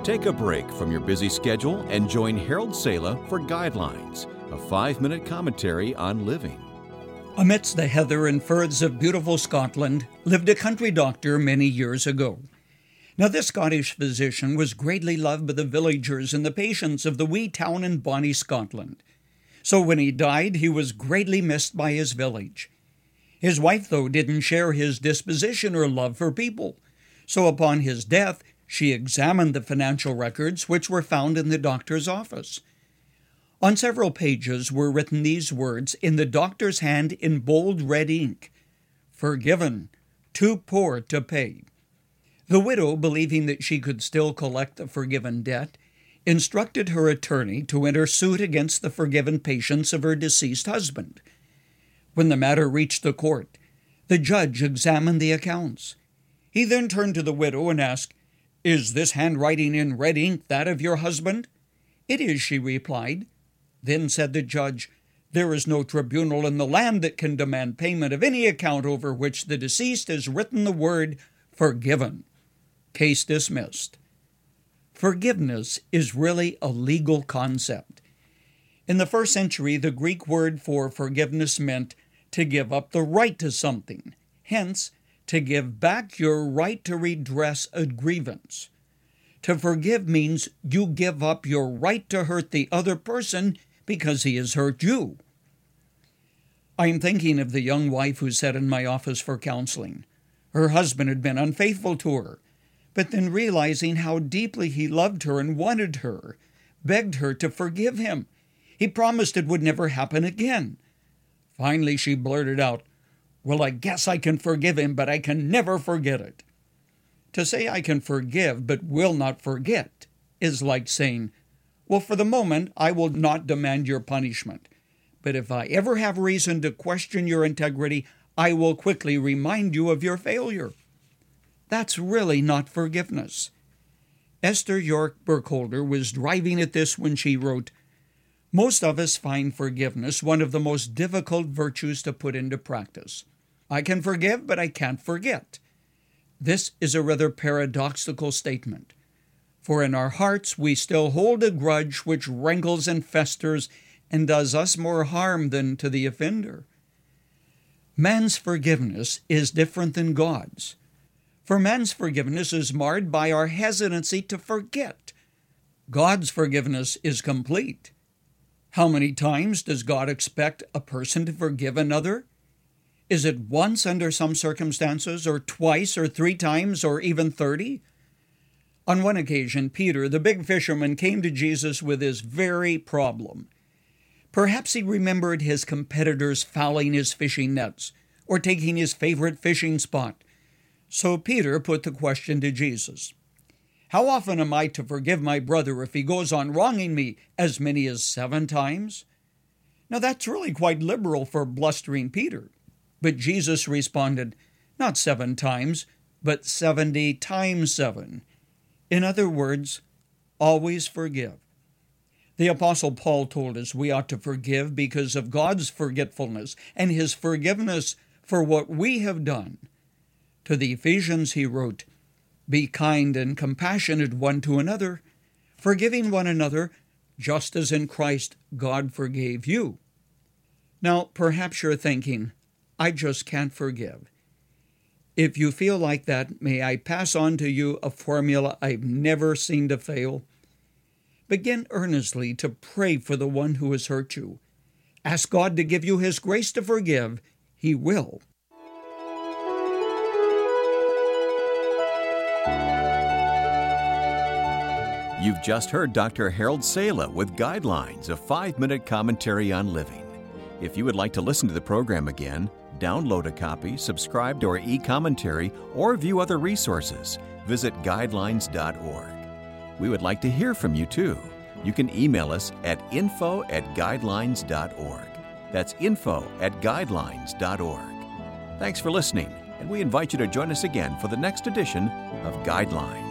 Take a break from your busy schedule and join Harold Sala for Guidelines, a 5-minute commentary on living. Amidst the heather and firths of beautiful Scotland lived a country doctor many years ago. Now this Scottish physician was greatly loved by the villagers and the patients of the wee town in bonny Scotland. So when he died, he was greatly missed by his village. His wife, though, didn't share his disposition or love for people. So upon his death, she examined the financial records which were found in the doctor's office. On several pages were written these words in the doctor's hand in bold red ink: "Forgiven, too poor to pay." The widow, believing that she could still collect the forgiven debt, instructed her attorney to enter suit against the forgiven patients of her deceased husband. When the matter reached the court, the judge examined the accounts. He then turned to the widow and asked, "Is this handwriting in red ink that of your husband?" "It is," she replied. Then said the judge, "There is no tribunal in the land that can demand payment of any account over which the deceased has written the word forgiven." Case dismissed. Forgiveness is really a legal concept. In the first century, the Greek word for forgiveness meant to give up the right to something, hence, to give back your right to redress a grievance. To forgive means you give up your right to hurt the other person because he has hurt you. I am thinking of the young wife who sat in my office for counseling. Her husband had been unfaithful to her, but then realizing how deeply he loved her and wanted her, begged her to forgive him. He promised it would never happen again. Finally, she blurted out, "Well, I guess I can forgive him, but I can never forget it." To say I can forgive but will not forget is like saying, "Well, for the moment, I will not demand your punishment. But if I ever have reason to question your integrity, I will quickly remind you of your failure." That's really not forgiveness. Esther York Burkholder was driving at this when she wrote, "Most of us find forgiveness one of the most difficult virtues to put into practice. I can forgive, but I can't forget." This is a rather paradoxical statement, for in our hearts we still hold a grudge which rankles and festers and does us more harm than to the offender. Man's forgiveness is different than God's, for man's forgiveness is marred by our hesitancy to forget. God's forgiveness is complete. How many times does God expect a person to forgive another? Is it once under some circumstances, or twice, or 3 times, or even 30? On one occasion, Peter, the big fisherman, came to Jesus with his very problem. Perhaps he remembered his competitors fouling his fishing nets, or taking his favorite fishing spot. So Peter put the question to Jesus, "How often am I to forgive my brother if he goes on wronging me, as many as 7 times?" Now that's really quite liberal for blustering Peter. But Jesus responded, "Not 7 times, but 70 times 7. In other words, always forgive. The Apostle Paul told us we ought to forgive because of God's forgetfulness and His forgiveness for what we have done. To the Ephesians he wrote, "Be kind and compassionate one to another, forgiving one another, just as in Christ God forgave you." Now, perhaps you're thinking, "I just can't forgive." If you feel like that, may I pass on to you a formula I've never seen to fail? Begin earnestly to pray for the one who has hurt you. Ask God to give you His grace to forgive. He will. You've just heard Dr. Harold Sala with Guidelines, a 5-minute commentary on living. If you would like to listen to the program again, download a copy, subscribe to our e-commentary, or view other resources, visit guidelines.org. We would like to hear from you too. You can email us at info@guidelines.org. That's info@guidelines.org. Thanks for listening, and we invite you to join us again for the next edition of Guidelines.